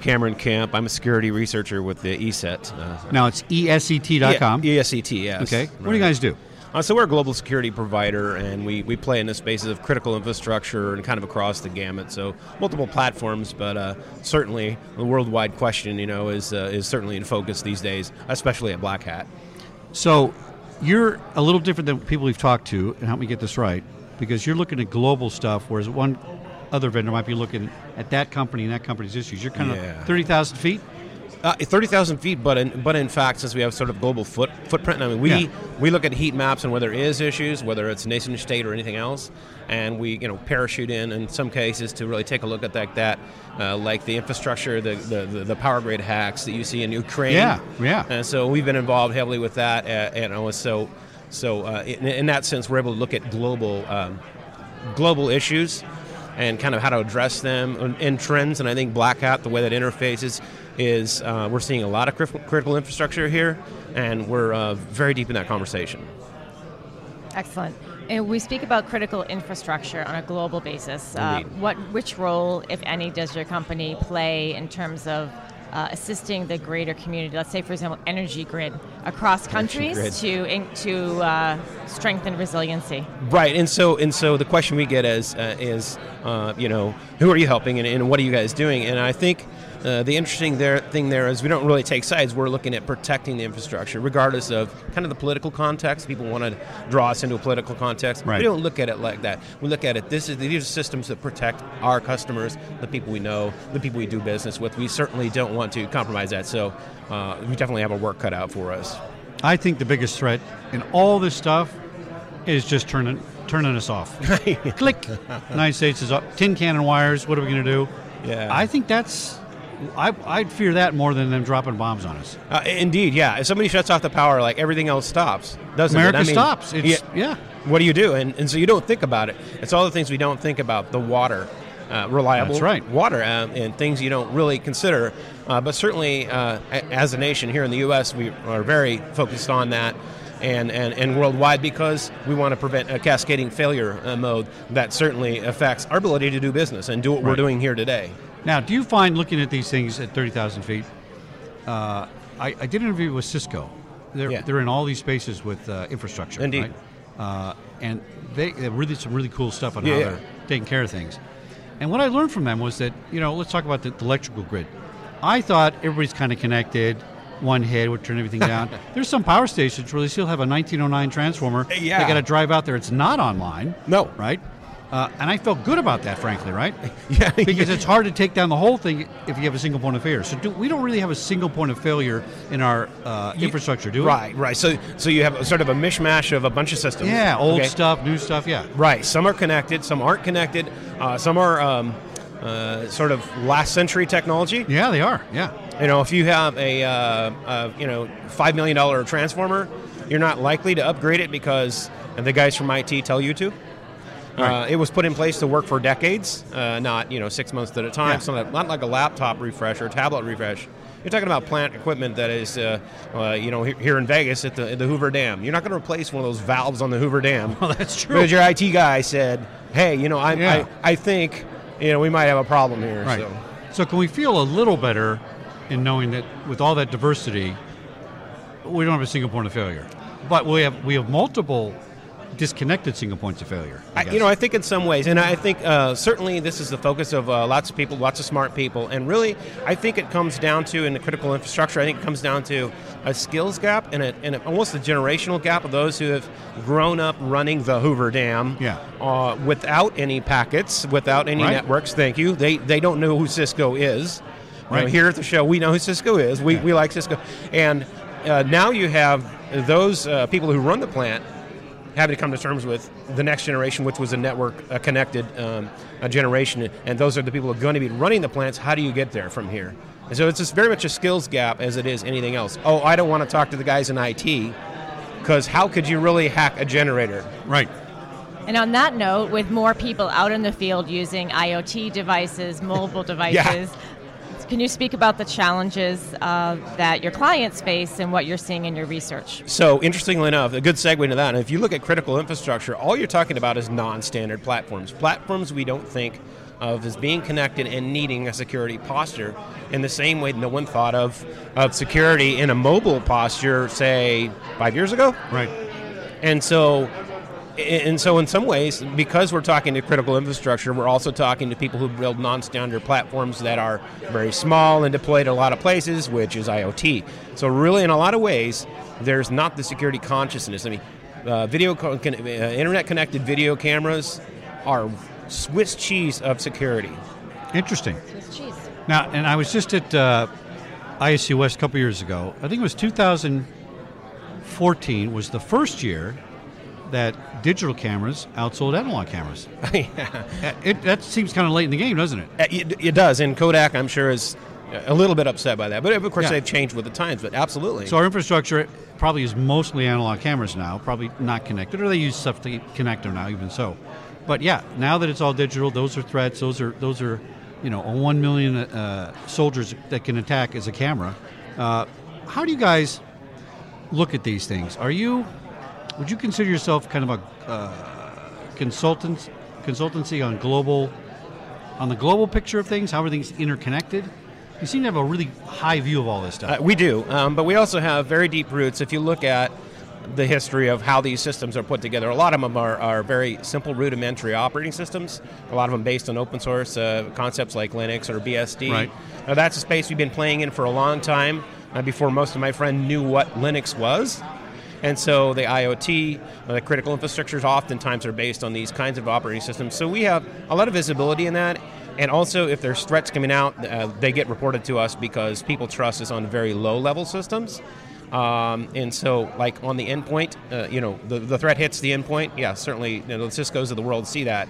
Cameron Kemp. I'm a security researcher with the ESET. Now it's ESET.com. Yeah, ESET, yes. Okay. What do you guys do? So we're a global security provider, and we play in the spaces of critical infrastructure and kind of across the gamut. So multiple platforms, but certainly the worldwide question, is certainly in focus these days, especially at Black Hat. So you're a little different than people we've talked to, and help me get this right, because you're looking at global stuff, whereas one other vendor might be looking at that company and that company's issues. You're kind of 30,000 feet? 30,000 feet, but in fact, since we have sort of global footprint, I mean, we look at heat maps and whether there is issues, whether it's nation state or anything else, and we parachute in some cases to really take a look at that like the infrastructure, the power grid hacks that you see in Ukraine. Yeah. And so we've been involved heavily with that, so in that sense, we're able to look at global issues and kind of how to address them and trends. And I think Black Hat, the way that interfaces is we're seeing a lot of critical infrastructure here, and we're very deep in that conversation. Excellent. And we speak about critical infrastructure on a global basis. Which role, if any, does your company play in terms of assisting the greater community? Let's say, for example, energy grid across countries to strengthen resiliency. Right, and so the question we get is who are you helping, and what are you guys doing? And I think the interesting thing there is we don't really take sides. We're looking at protecting the infrastructure, regardless of kind of the political context. People want to draw us into a political context. Right. We don't look at it like that. We look at it, these are systems that protect our customers, the people we know, the people we do business with. We certainly don't want to compromise that, so we definitely have our work cut out for us. I think the biggest threat in all this stuff is just turning us off. Click. United States is up. Tin cannon wires. What are we going to do? Yeah. I think I'd fear that more than them dropping bombs on us. Indeed, yeah. If somebody shuts off the power, like everything else stops, doesn't America it? stops. What do you do? And so you don't think about it. It's all the things we don't think about. The water, reliable That's right. water, and things you don't really consider. But certainly, as a nation here in the U.S., we are very focused on that. And worldwide, because we want to prevent a cascading failure mode that certainly affects our ability to do business and do what we're doing here today. Now, do you find looking at these things at 30,000 feet, I did an interview with Cisco. They're in all these spaces with infrastructure. Indeed. Right? And they have some really cool stuff on how they're taking care of things. And what I learned from them was that, let's talk about the electrical grid. I thought everybody's kind of connected. One head would turn everything down. There's some power stations where they still have a 1909 transformer. Yeah. They got to drive out there. It's not online. No. Right? And I felt good about that, frankly, right? Yeah. Because it's hard to take down the whole thing if you have a single point of failure. So we don't really have a single point of failure in our infrastructure, do we? Right. So you have sort of a mishmash of a bunch of systems. Yeah, old stuff, new stuff, yeah. Right. Some are connected, some aren't connected. Some are sort of last century technology. Yeah, they are, yeah. If you have a $5 million transformer, you're not likely to upgrade it because the guys from IT tell you to. Right. It was put in place to work for decades, not 6 months at a time. Yeah. So not like a laptop refresh or a tablet refresh. You're talking about plant equipment that is, here in Vegas at the Hoover Dam. You're not going to replace one of those valves on the Hoover Dam. Well, that's true. Because your IT guy said, "Hey, I think we might have a problem here." Right. So can we feel a little better in knowing that with all that diversity, we don't have a single point of failure, but we have multiple disconnected single points of failure. I think in some ways, and I think certainly this is the focus of lots of people, lots of smart people, and really I think it comes down to, in the critical infrastructure, I think it comes down to a skills gap and almost a generational gap of those who have grown up running the Hoover Dam without any packets, without any networks. Thank you. They don't know who Cisco is. Right. Here at the show, we know who Cisco is. We like Cisco. And now you have those people who run the plant having to come to terms with the next generation, which was a network connected generation. And those are the people who are going to be running the plants. How do you get there from here? And so it's just very much a skills gap as it is anything else. Oh, I don't want to talk to the guys in IT, because how could you really hack a generator? Right. And on that note, with more people out in the field using IoT devices, mobile devices, can you speak about the challenges that your clients face and what you're seeing in your research? So, interestingly enough, a good segue into that, and if you look at critical infrastructure, all you're talking about is non-standard platforms. Platforms we don't think of as being connected and needing a security posture in the same way no one thought of security in a mobile posture, say, 5 years ago. Right. And so in some ways, because we're talking to critical infrastructure, we're also talking to people who build non-standard platforms that are very small and deployed in a lot of places, which is IoT. So really, in a lot of ways, there's not the security consciousness. I mean, internet-connected video cameras are Swiss cheese of security. Interesting. Swiss cheese. Now, and I was just at ISC West a couple years ago. I think it was 2014 was the first year that digital cameras outsold analog cameras. That seems kind of late in the game, doesn't it? It does, and Kodak, I'm sure, is a little bit upset by that. But of course, Yeah. they've changed with the times, but absolutely. So our infrastructure probably is mostly analog cameras now, probably not connected, or they use stuff to connect them now, even so. But yeah, now that it's all digital, those are threats. Those are a 1 million soldiers that can attack as a camera. How do you guys look at these things? Would you consider yourself kind of a consultancy on the global picture of things? How are things interconnected? You seem to have a really high view of all this stuff. We do, but we also have very deep roots. If you look at the history of how these systems are put together, a lot of them are very simple, rudimentary operating systems. A lot of them based on open source concepts like Linux or BSD. Right. Now, that's a space we've been playing in for a long time, before most of my friends knew what Linux was. And so the IoT, the critical infrastructures oftentimes are based on these kinds of operating systems. So we have a lot of visibility in that. And also, if there's threats coming out, they get reported to us because people trust us on very low-level systems. And so, like on the endpoint, the threat hits the endpoint. Yeah, certainly, the Ciscos of the world see that.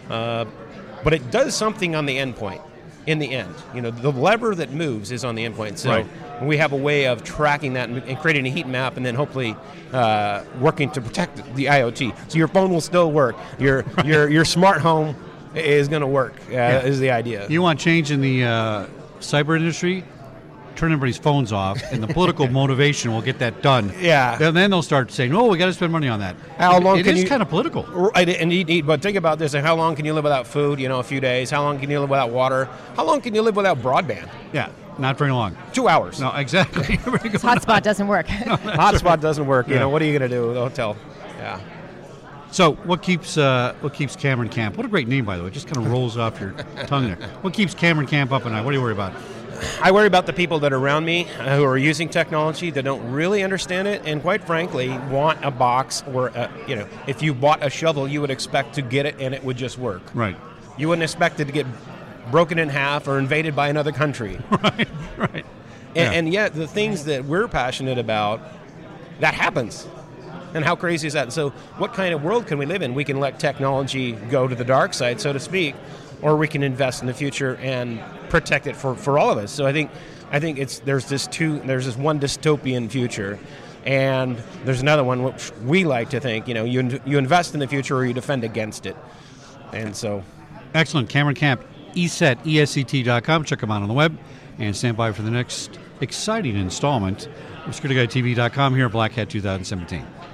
But it does something on the endpoint in the end. The lever that moves is on the endpoint. So Right. we have a way of tracking that and creating a heat map, and then hopefully working to protect the IoT. So your phone will still work. Your smart home is going to work. Is the idea. You want change in the cyber industry? Turn everybody's phones off, and the political motivation will get that done. Yeah. Then they'll start saying, "Oh, we got to spend money on that." How long It can is you- kind of political. Right, and but think about this: how long can you live without food? A few days. How long can you live without water? How long can you live without broadband? Yeah, not very long. 2 hours. No, exactly. This hotspot doesn't work. Hotspot doesn't work. Yeah. What are you going to do with the hotel? Yeah. So, what keeps Cameron Camp? What a great name, by the way. It just kind of rolls off your tongue there. What keeps Cameron Camp up at night? What do you worry about? I worry about the people that are around me who are using technology that don't really understand it, and quite frankly, want a box or if you bought a shovel, you would expect to get it and it would just work. Right. You wouldn't expect it to get broken in half or invaded by another country. Right. And yet, the things that we're passionate about, that happens. And how crazy is that? So what kind of world can we live in? We can let technology go to the dark side, so to speak, or we can invest in the future and protect it for all of us. So I think there's this one dystopian future, and there's another one which we like to think, you invest in the future or you defend against it. And so... Excellent. Cameron Camp, ESET.com. Check them out on the web, and stand by for the next exciting installment of SecurityGuideTV.com here at Black Hat 2017.